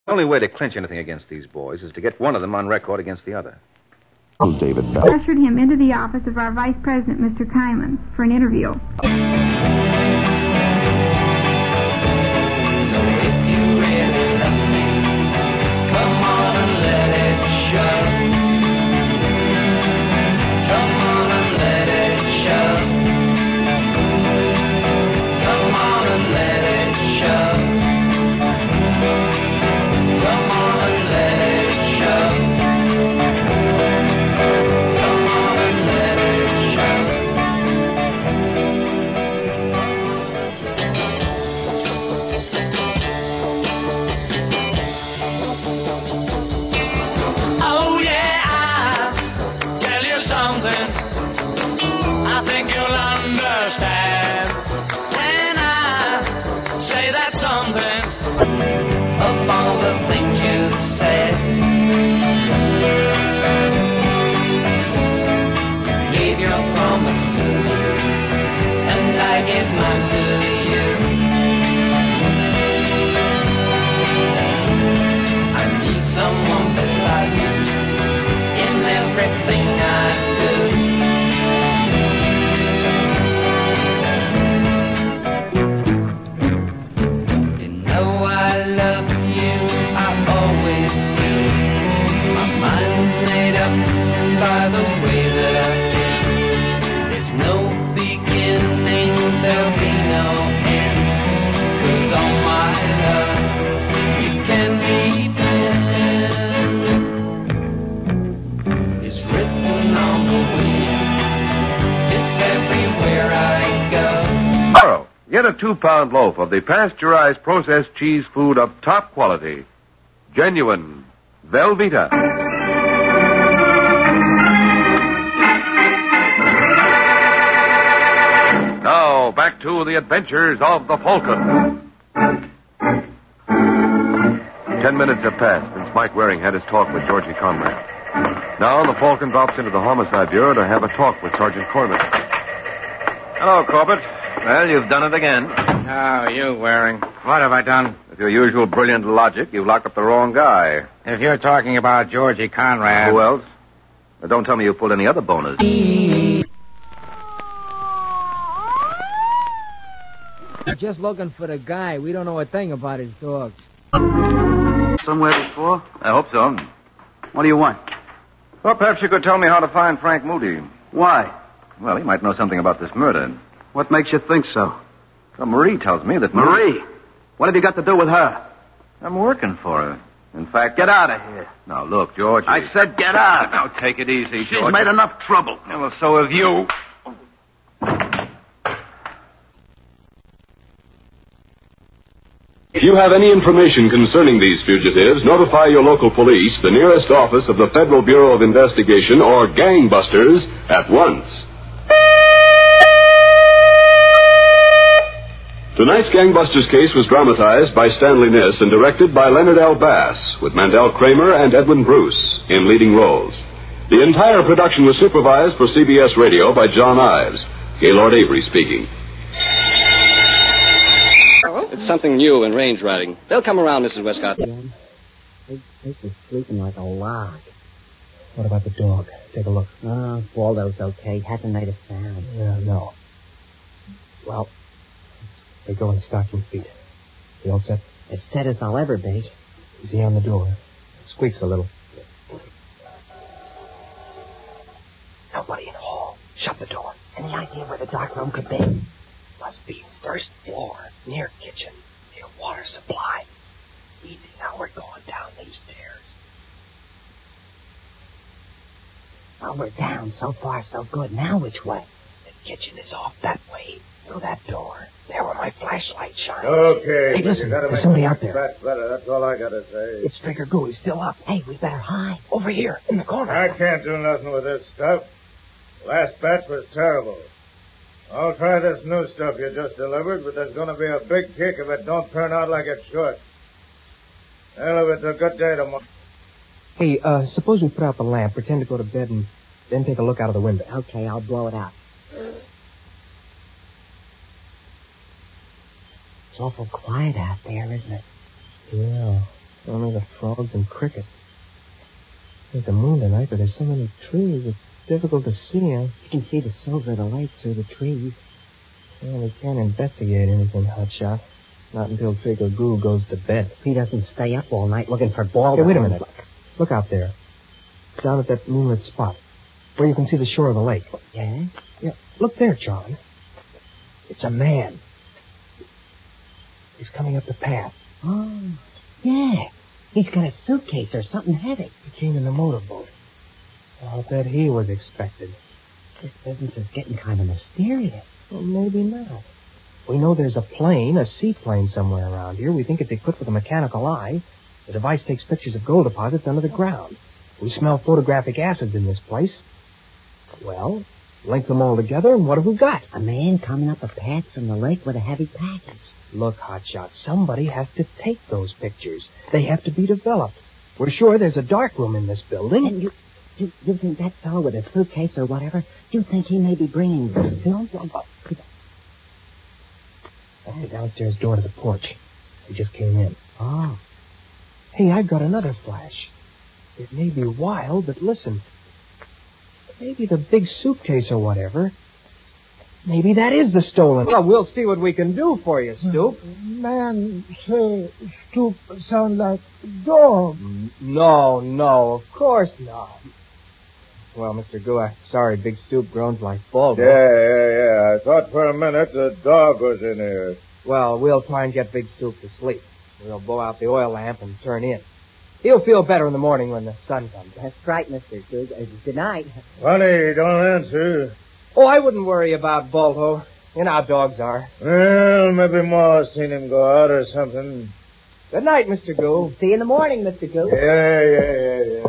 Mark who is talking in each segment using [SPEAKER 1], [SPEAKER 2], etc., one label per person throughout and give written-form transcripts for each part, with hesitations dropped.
[SPEAKER 1] The only way to clinch anything against these boys is to get one of them on record against the other.
[SPEAKER 2] David Bell
[SPEAKER 3] ushered him into the office of our vice president, Mr. Kyman, for an interview.
[SPEAKER 4] So if you really love me, come on and let it show. Come on and let it show. Come on and let it show. Come on and let it show. Come on and let it show. Oh yeah, I'll tell you something I think you'll understand when I say that something of all the things you've said. Gave your promise to me, and I give mine to you. I need someone beside me in everything I do. You know I love you, I always will. My mind's made up by the way that I feel. There's no beginning, there'll be no end. 'Cause all my love you can depend. It's written on the wind, it's everywhere I go.
[SPEAKER 5] Tomorrow, get a 2-pound loaf of the pasteurized processed cheese food of top quality. Genuine Velveeta. Now, back to the adventures of the Falcon. 10 minutes have passed since Mike Waring had his talk with Georgie Conrad. Now the Falcon drops into the Homicide Bureau to have a talk with Sergeant Corman.
[SPEAKER 1] Hello, Corbett. Well, you've done it again.
[SPEAKER 6] Oh, you, Waring. What have I done?
[SPEAKER 1] With your usual brilliant logic, you've locked up the wrong guy.
[SPEAKER 6] If you're talking about Georgie Conrad...
[SPEAKER 1] Who else? Now, don't tell me you pulled any other bonus.
[SPEAKER 7] We're just looking for the guy. We don't know a thing about his dog.
[SPEAKER 8] Somewhere before?
[SPEAKER 1] I hope so.
[SPEAKER 8] What do you want?
[SPEAKER 1] Well, perhaps you could tell me how to find Frank Moody.
[SPEAKER 8] Why?
[SPEAKER 1] Well, he might know something about this murder.
[SPEAKER 8] What makes you think so?
[SPEAKER 1] Well, Marie tells me that...
[SPEAKER 8] Marie? What have you got to do with her?
[SPEAKER 1] I'm working for her. In fact...
[SPEAKER 8] Get out of here.
[SPEAKER 1] Now, look, George...
[SPEAKER 8] I said get out.
[SPEAKER 1] Now, take it easy,
[SPEAKER 8] She's
[SPEAKER 1] George.
[SPEAKER 8] made enough trouble.
[SPEAKER 1] Yeah, well, so have you.
[SPEAKER 9] If you have any information concerning these fugitives, notify your local police, the nearest office of the Federal Bureau of Investigation, or gangbusters at once. Tonight's Gangbusters case was dramatized by Stanley Niss and directed by Leonard L. Bass, with Mandel Kramer and Edwin Bruce in leading roles. The entire production was supervised for CBS Radio by John Ives. Gaylord Avery speaking.
[SPEAKER 10] It's something new in range riding. They'll come around, Mrs. Westcott.
[SPEAKER 7] This is sleeping like a log. What about the dog? Take a look. Oh, Waldo's okay. Hasn't made a sound. Yeah, no. Well, they go in stocking feet. You all set? As set as I'll ever be. Is he on the door? Squeaks a little. Nobody in the hall. Shut the door. Any idea where the dark room could be? Must be first floor, near kitchen, near water supply. Easy, now we're going down these stairs. Well, we're down. So far, so good. Now which way? The kitchen is off that way. Through that door. There where my flashlight shines.
[SPEAKER 11] Okay.
[SPEAKER 7] Hey, listen, there's somebody out there.
[SPEAKER 11] That's better. That's all I gotta say.
[SPEAKER 7] It's Trigger Goo. He's still up. Hey, we better hide. Over here, in the corner.
[SPEAKER 11] I can't do nothing with this stuff. Last batch was terrible. I'll try this new stuff you just delivered, but there's going to be a big kick if it don't turn out like it should. Well, if it's a good day tomorrow.
[SPEAKER 7] Hey, suppose we put out the lamp, pretend to go to bed, and then take a look out of the window.
[SPEAKER 12] Okay, I'll blow it out. It's awful quiet out there, isn't it?
[SPEAKER 7] Yeah. Only the frogs and crickets. There's the moon tonight, but there's so many trees, it's difficult to see. You can see the silver of the lake through the trees. Well, we can't investigate anything, Hotshot. Not until Trigger Goo goes to bed. He doesn't stay up all night looking for Baldo. Hey, wait a minute. Look out there. Down at that moonlit spot, where you can see the shore of the lake. Yeah? Yeah. Look there, John. It's a man. He's coming up the path. Oh, yeah. He's got a suitcase or something heavy. He came in the motorboat. I'll bet he was expected. This business is getting kind of mysterious. Well, maybe not. We know there's a plane, a seaplane somewhere around here. We think it's equipped with a mechanical eye. The device takes pictures of gold deposits under the ground. We smell photographic acid in this place. Well, link them all together, and what have we got? A man coming up a path from the lake with a heavy package. Look, Hotshot, somebody has to take those pictures. They have to be developed. We're sure there's a dark room in this building. And you think that fellow with a suitcase or whatever, you think he may be bringing film? That's the downstairs door to the porch. He just came in. Oh. Hey, I've got another flash. It may be wild, but listen. Maybe the big suitcase or whatever. Maybe that is the stolen. Well, we'll see what we can do for you, Stoop.
[SPEAKER 12] Man, say, Stoop sound like dog.
[SPEAKER 7] No, of course not. Well, Mr. Goo, I'm sorry Big Stoop groans like Baldo.
[SPEAKER 11] Yeah. I thought for a minute the dog was in here.
[SPEAKER 7] Well, we'll try and get Big Stoop to sleep. We'll blow out the oil lamp and turn in. He'll feel better in the morning when the sun comes. That's right, Mr. Goo. Good night.
[SPEAKER 11] Funny, don't answer.
[SPEAKER 7] Oh, I wouldn't worry about Baldo. You know how dogs are.
[SPEAKER 11] Well, maybe Ma seen him go out or something.
[SPEAKER 7] Good night, Mr. Goo. See you in the morning, Mr. Goo.
[SPEAKER 11] Yeah.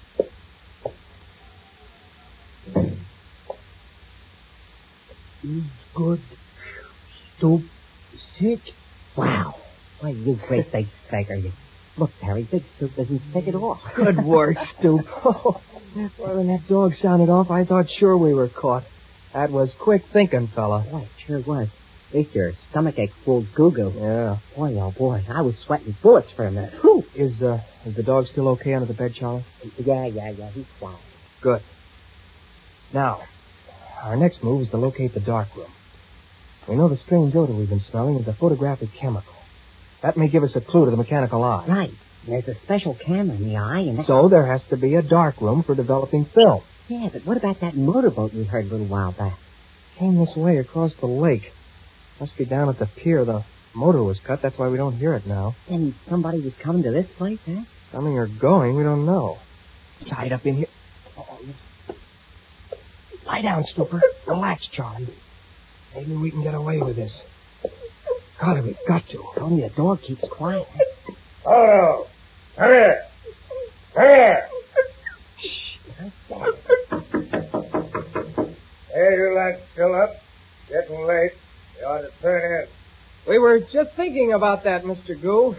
[SPEAKER 12] He's good. Stoop sick.
[SPEAKER 7] Wow. Why, you great big beggar. Look, Terry, Big Stoop isn't sick at all.
[SPEAKER 12] Good work, Stoop.
[SPEAKER 7] Well, when that dog sounded off, I thought sure we were caught. That was quick thinking, fella. Boy, it sure was. At least your stomachache fooled Goo-Goo. Yeah. Boy, oh boy, I was sweating bullets for a minute. Whew. Is the dog still okay under the bed, Charlie? Yeah, he's fine. Good. Now, our next move is to locate the dark room. We know the strange odor we've been smelling is a photographic chemical. That may give us a clue to the mechanical eye. Right. There's a special camera in the eye, and so there has to be a dark room for developing film. Yeah, but what about that motorboat we heard a little while back? Came this way across the lake. Must be down at the pier. The motor was cut. That's why we don't hear it now. And somebody was coming to this place, huh? Coming or going, we don't know. Tied up in here. Oh, lie down, Stooper. Relax, Charlie. Maybe we can get away with this. God, we've got to. Only the dog keeps quiet.
[SPEAKER 11] Oh, no. Come here. Hey, you lads still up? Getting late. You ought to turn in.
[SPEAKER 7] We were just thinking about that, Mr. Goo.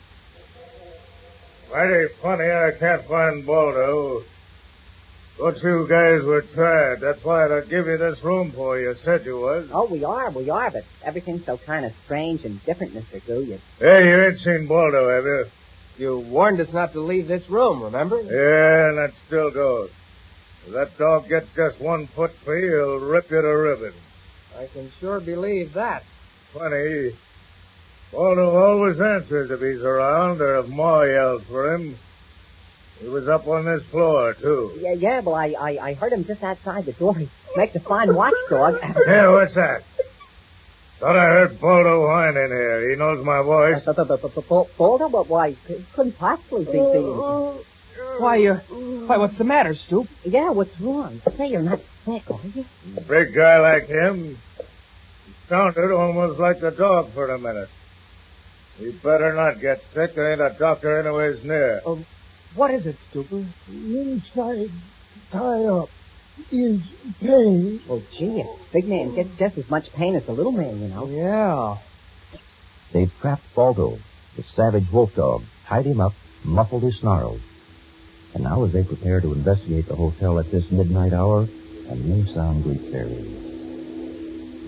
[SPEAKER 11] Mighty funny I can't find Baldo. Thought you guys were tired. That's why I'd give you this room for you. Said you was.
[SPEAKER 7] Oh, we are, but everything's so kind of strange and different, Mr. Goo.
[SPEAKER 11] Hey, you ain't seen Baldo, have you?
[SPEAKER 7] You warned us not to leave this room, remember?
[SPEAKER 11] Yeah, and that still goes. If that dog gets just 1 foot free, he'll rip you to ribbons.
[SPEAKER 7] I can sure believe that.
[SPEAKER 11] Funny. Baldo always answers if he's around or if Ma yells for him. He was up on this floor, too. Yeah, well, I heard him just outside the door. He makes a fine watchdog. Hey, what's that? Thought I heard Baldo whine in here. He knows my voice.
[SPEAKER 7] Baldo? But why? Couldn't possibly be seen. Why, what's the matter, Stoop? Yeah, what's wrong? Say you're not sick, are you?
[SPEAKER 11] A big guy like him. He sounded almost like the dog for a minute. He better not get sick. There ain't a doctor anyways near.
[SPEAKER 7] What is it, Stooper?
[SPEAKER 12] Inside, tie up, is pain.
[SPEAKER 7] Oh, gee, a big man gets just as much pain as the little man, you know. Yeah.
[SPEAKER 2] They've trapped Baldo, the savage wolf dog, tied him up, muffled his snarls. And now as they prepare to investigate the hotel at this midnight hour, a new sound greets their ears.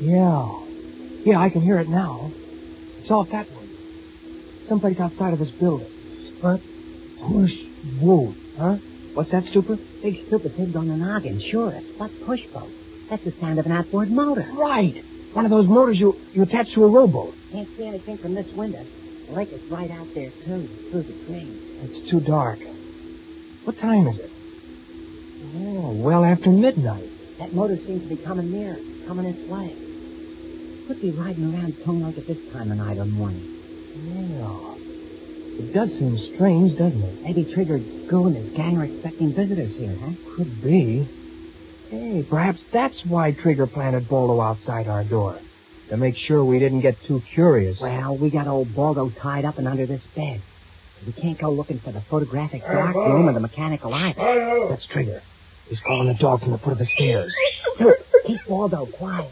[SPEAKER 7] Yeah, I can hear it now. It's off that way. Someplace outside of this building.
[SPEAKER 12] But push boat, huh?
[SPEAKER 7] What's that, Stupid? Big stupid pig on the noggin, sure. A spot push boat. That's the sound of an outboard motor.
[SPEAKER 12] Right. One of those motors you attach to a rowboat.
[SPEAKER 7] Can't see anything from this window. The lake is right out there, too, through the trees.
[SPEAKER 12] It's too dark. What time is it? Oh, well after midnight.
[SPEAKER 7] That motor seems to be coming near, coming its way. Could be riding around Tongue Lake at this time of night or morning.
[SPEAKER 12] Yeah. It does seem strange, doesn't it?
[SPEAKER 7] Maybe Trigger Goo and his gang are expecting visitors here, huh?
[SPEAKER 12] Could be. Hey, perhaps that's why Trigger planted Baldo outside our door. To make sure we didn't get too curious.
[SPEAKER 7] Well, we got old Baldo tied up and under this bed. We can't go looking for the photographic dark room or the mechanical eye.
[SPEAKER 12] That's Trigger. He's calling the dog from the foot of the stairs.
[SPEAKER 7] Look, keep Baldo quiet.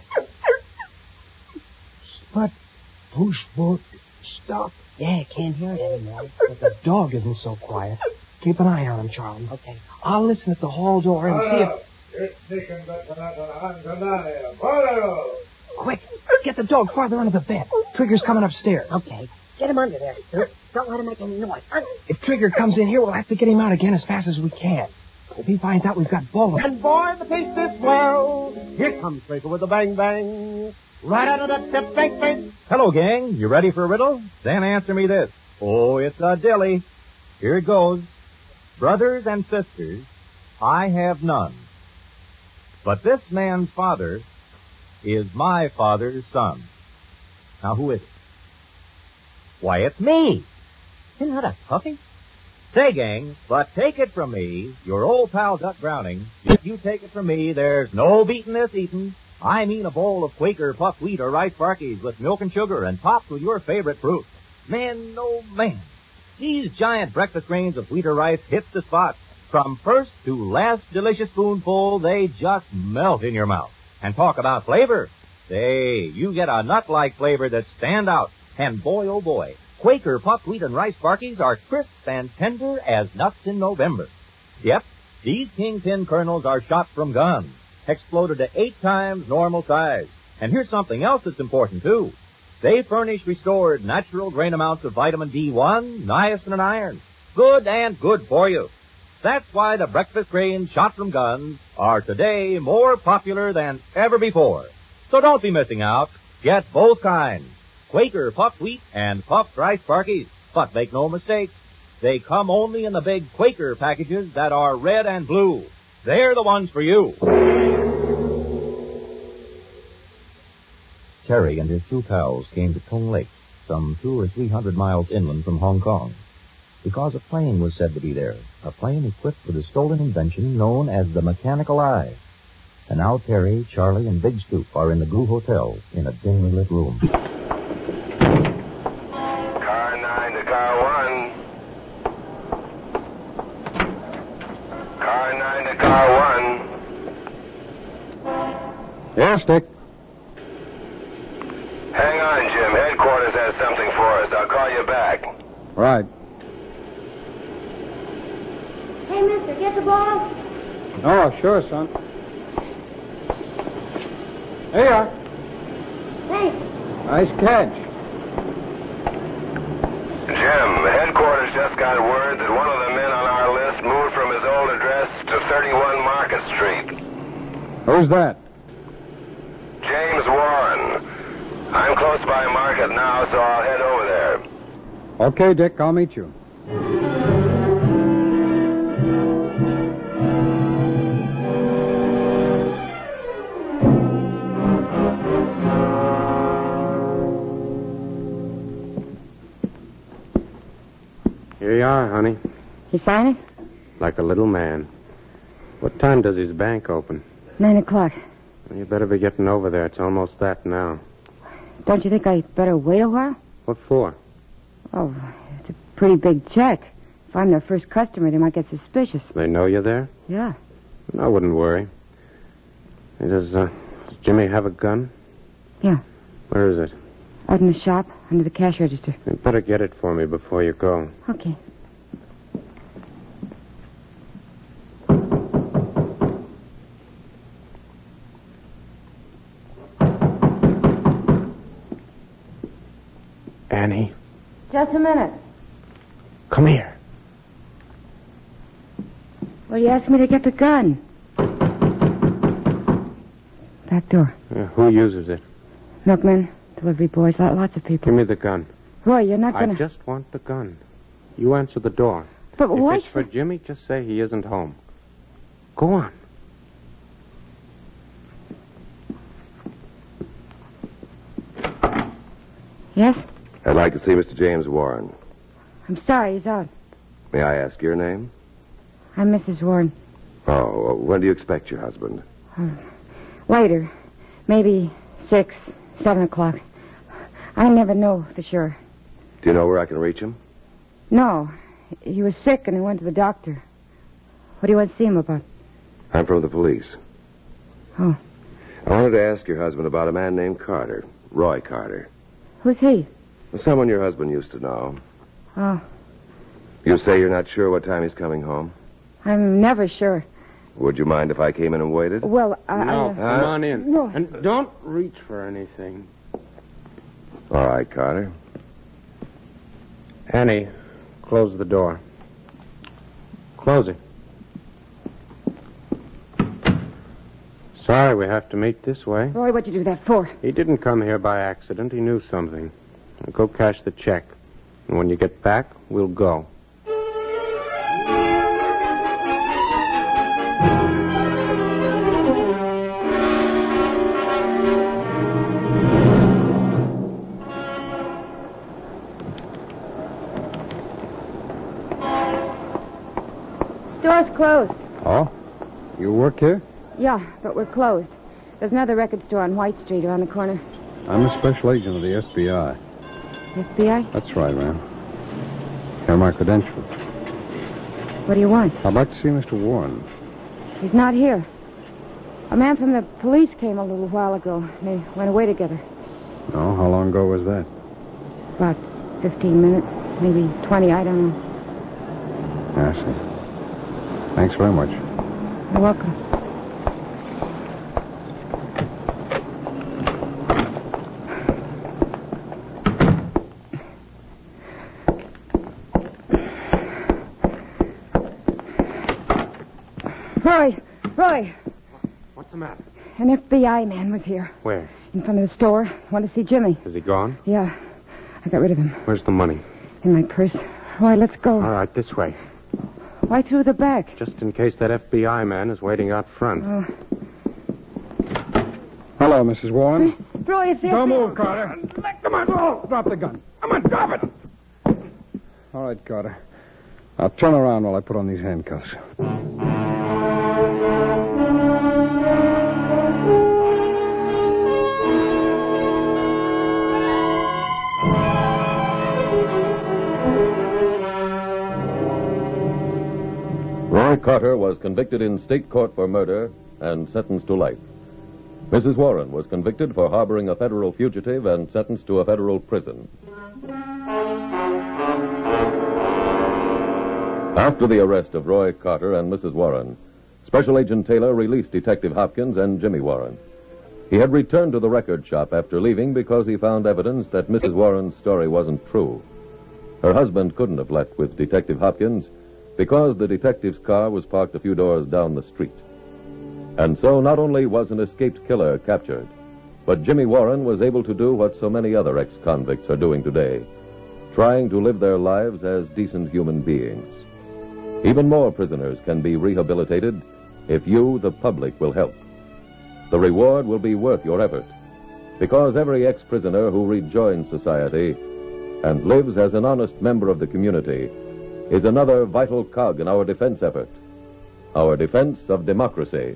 [SPEAKER 12] But push boat, stop.
[SPEAKER 7] Yeah, can't hear it anymore.
[SPEAKER 12] But the dog isn't so quiet. Keep an eye on him, Charlie.
[SPEAKER 7] Okay.
[SPEAKER 12] I'll listen at the hall door and see if... Quick, get the dog farther under the bed. Trigger's coming upstairs.
[SPEAKER 7] Okay. Get him under there, Stu. Don't let him make any noise.
[SPEAKER 12] If Trigger comes in here, we'll have to get him out again as fast as we can. If he finds out we've got Baldo...
[SPEAKER 13] And boy, the taste is swell. Here comes Trigger with a bang bang. Right out of that step, bang bang.
[SPEAKER 14] Hello, gang. You ready for a riddle? Then answer me this. Oh, it's a dilly. Here it goes. Brothers and sisters, I have none. But this man's father is my father's son. Now, who is it? Why, it's me. Isn't that a toughie? Say, gang, but take it from me, your old pal Duck Browning, if you take it from me, there's no beating this eating. I mean a bowl of Quaker puffed wheat or rice Sparkies with milk and sugar and topped with your favorite fruit. Man, oh man, these giant breakfast grains of wheat or rice hit the spot. From first to last delicious spoonful, they just melt in your mouth. And talk about flavor. Say, you get a nut-like flavor that stand out. And boy, oh boy, Quaker puffed wheat and rice Sparkies are crisp and tender as nuts in November. Yep, these kingpin kernels are shot from guns, exploded to 8 times normal size. And here's something else that's important, too. They furnish restored natural grain amounts of vitamin D1, niacin, and iron. Good and good for you. That's why the breakfast grains shot from guns are today more popular than ever before. So don't be missing out. Get both kinds. Quaker puffed wheat and puffed rice Sparkies. But make no mistake, they come only in the big Quaker packages that are red and blue. They're the ones for you.
[SPEAKER 2] Terry and his 2 pals came to Tongue Lake, some 200 or 300 miles inland from Hong Kong, because a plane was said to be there, a plane equipped with a stolen invention known as the mechanical eye. And now Terry, Charlie, and Big Stoop are in the Goo Hotel in a dimly lit room.
[SPEAKER 15] Car 9 to car 1. Car 9 to car 1.
[SPEAKER 16] Yes, Dick.
[SPEAKER 15] Hang on, Jim. Headquarters has something for us. I'll call you back.
[SPEAKER 16] Right.
[SPEAKER 17] Hey, mister, get the ball?
[SPEAKER 16] Oh, sure, son. Here you are.
[SPEAKER 17] Thanks.
[SPEAKER 16] Nice catch.
[SPEAKER 15] Jim, headquarters just got word that one of the men on our list moved from his old address to 31 Market Street.
[SPEAKER 16] Who's that?
[SPEAKER 15] James Warren. I'm close by Market now, so I'll head over there.
[SPEAKER 16] Okay, Dick, I'll meet you.
[SPEAKER 18] Here you are, honey.
[SPEAKER 19] You sign it?
[SPEAKER 18] Like a little man. What time does his bank open?
[SPEAKER 19] 9 o'clock.
[SPEAKER 18] Well, you better be getting over there. It's almost that now.
[SPEAKER 19] Don't you think I better wait a while?
[SPEAKER 18] What for?
[SPEAKER 19] Oh, it's a pretty big check. If I'm their first customer, they might get suspicious.
[SPEAKER 18] They know you're there?
[SPEAKER 19] Yeah.
[SPEAKER 18] I wouldn't worry. Hey, does Jimmy have a gun?
[SPEAKER 19] Yeah.
[SPEAKER 18] Where is it?
[SPEAKER 19] Out in the shop, under the cash register.
[SPEAKER 18] You better get it for me before you go.
[SPEAKER 19] Okay.
[SPEAKER 18] Annie,
[SPEAKER 19] Just a minute.
[SPEAKER 18] come here.
[SPEAKER 19] Well, he asked me to get the gun. Back door.
[SPEAKER 18] Who uses it?
[SPEAKER 19] Milkmen, delivery boys, lots of people.
[SPEAKER 18] Give me the gun.
[SPEAKER 19] Roy, you're not going to...
[SPEAKER 18] I just want the gun. You answer the door.
[SPEAKER 19] But why...
[SPEAKER 18] If it's for Jimmy, just say he isn't home. Go on.
[SPEAKER 19] Yes?
[SPEAKER 5] I'd like to see Mr. James Warren.
[SPEAKER 19] I'm sorry, he's out.
[SPEAKER 5] May I ask your name?
[SPEAKER 19] I'm Mrs. Warren.
[SPEAKER 5] Oh, when do you expect your husband?
[SPEAKER 19] Later. Maybe 6, 7 o'clock. I never know for sure.
[SPEAKER 5] Do you know where I can reach him?
[SPEAKER 19] No. He was sick and he went to the doctor. What do you want to see him about?
[SPEAKER 5] I'm from the police.
[SPEAKER 19] Oh.
[SPEAKER 5] I wanted to ask your husband about a man named Carter. Roy Carter.
[SPEAKER 19] Who's he?
[SPEAKER 5] Someone your husband used to know.
[SPEAKER 19] Oh.
[SPEAKER 5] You say you're not sure what time he's coming home?
[SPEAKER 19] I'm never sure.
[SPEAKER 5] Would you mind if I came in and waited?
[SPEAKER 19] Well,
[SPEAKER 18] No, come on in.
[SPEAKER 19] No.
[SPEAKER 18] And don't reach for anything.
[SPEAKER 5] All right, Carter.
[SPEAKER 18] Annie, close the door. Close it. Sorry we have to meet this way.
[SPEAKER 19] Roy, what'd you do that for?
[SPEAKER 18] He didn't come here by accident. He knew something. Now go cash the check. And when you get back, we'll go.
[SPEAKER 19] Store's closed.
[SPEAKER 16] Oh? You work here?
[SPEAKER 19] Yeah, but we're closed. There's another record store on White Street around the corner.
[SPEAKER 16] I'm a special agent of the FBI.
[SPEAKER 19] FBI?
[SPEAKER 16] That's right, ma'am. Here are my credentials.
[SPEAKER 19] What do you want?
[SPEAKER 16] I'd like to see Mr. Warren.
[SPEAKER 19] He's not here. A man from the police came a little while ago. They went away together.
[SPEAKER 16] Oh, how long ago was that?
[SPEAKER 19] About 15 minutes, maybe 20, I don't know.
[SPEAKER 16] I see. Thanks very much.
[SPEAKER 19] You're welcome. Roy.
[SPEAKER 18] What's the matter?
[SPEAKER 19] An FBI man was here.
[SPEAKER 18] Where?
[SPEAKER 19] In front of the store. Want to see Jimmy.
[SPEAKER 18] Is he gone?
[SPEAKER 19] Yeah. I got rid of him.
[SPEAKER 18] Where's the money?
[SPEAKER 19] In my purse. Roy, let's go.
[SPEAKER 18] All right, this way.
[SPEAKER 19] Why through the back?
[SPEAKER 18] Just in case that FBI man is waiting out front.
[SPEAKER 19] Oh.
[SPEAKER 16] Hello, Mrs. Warren.
[SPEAKER 19] Roy, it's the
[SPEAKER 16] Don't
[SPEAKER 19] FBI.
[SPEAKER 16] move, Carter. Come on. Oh, drop the gun. Come on, drop it. All right, Carter. Now turn around while I put on these handcuffs.
[SPEAKER 20] Roy Carter was convicted in state court for murder and sentenced to life. Mrs. Warren was convicted for harboring a federal fugitive and sentenced to a federal prison. After the arrest of Roy Carter and Mrs. Warren, Special Agent Taylor released Detective Hopkins and Jimmy Warren. He had returned to the record shop after leaving because he found evidence that Mrs. Warren's story wasn't true. Her husband couldn't have left with Detective Hopkins because the detective's car was parked a few doors down the street. And so not only was an escaped killer captured, but Jimmy Warren was able to do what so many other ex-convicts are doing today, trying to live their lives as decent human beings. Even more prisoners can be rehabilitated if you, the public, will help. The reward will be worth your effort, because every ex-prisoner who rejoins society and lives as an honest member of the community is another vital cog in our defense effort, our defense of democracy.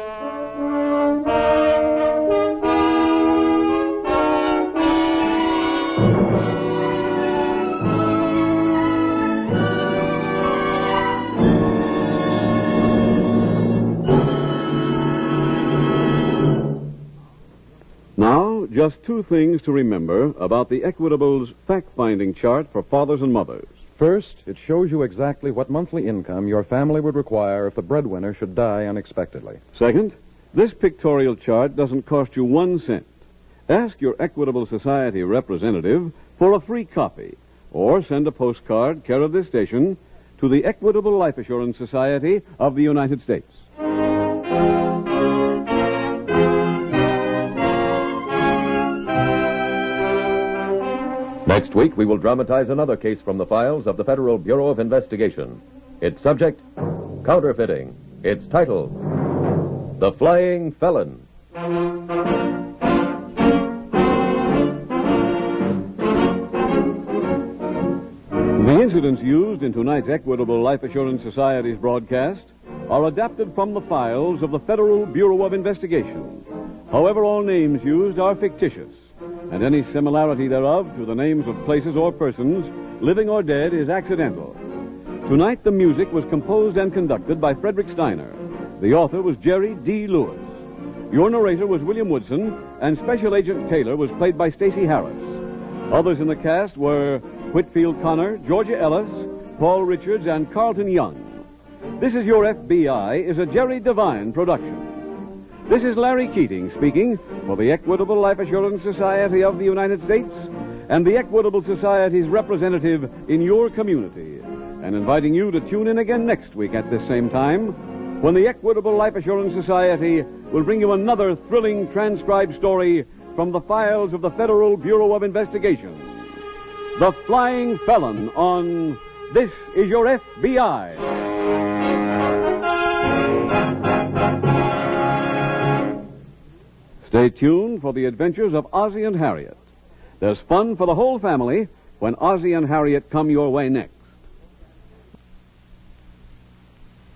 [SPEAKER 21] Now, just two things to remember about the Equitable's fact-finding chart for fathers and mothers.
[SPEAKER 22] First, it shows you exactly what monthly income your family would require if the breadwinner should die unexpectedly.
[SPEAKER 21] Second, this pictorial chart doesn't cost you 1 cent. Ask your Equitable Society representative for a free copy, or send a postcard care of this station to the Equitable Life Assurance Society of the United States.
[SPEAKER 20] Next week, we will dramatize another case from the files of the Federal Bureau of Investigation. Its subject, counterfeiting. Its title, The Flying Felon.
[SPEAKER 21] The incidents used in tonight's Equitable Life Assurance Society's broadcast are adapted from the files of the Federal Bureau of Investigation. However, all names used are fictitious, and any similarity thereof to the names of places or persons, living or dead, is accidental. Tonight, the music was composed and conducted by Frederick Steiner. The author was Jerry D. Lewis. Your narrator was William Woodson, and Special Agent Taylor was played by Stacey Harris. Others in the cast were Whitfield Connor, Georgia Ellis, Paul Richards, and Carlton Young. This Is Your FBI is a Jerry Devine production. This is Larry Keating speaking for the Equitable Life Assurance Society of the United States and the Equitable Society's representative in your community, and inviting you to tune in again next week at this same time when the Equitable Life Assurance Society will bring you another thrilling transcribed story from the files of the Federal Bureau of Investigation. The Flying Felon on This Is Your FBI. Stay tuned for the adventures of Ozzie and Harriet. There's fun for the whole family when Ozzie and Harriet come your way next.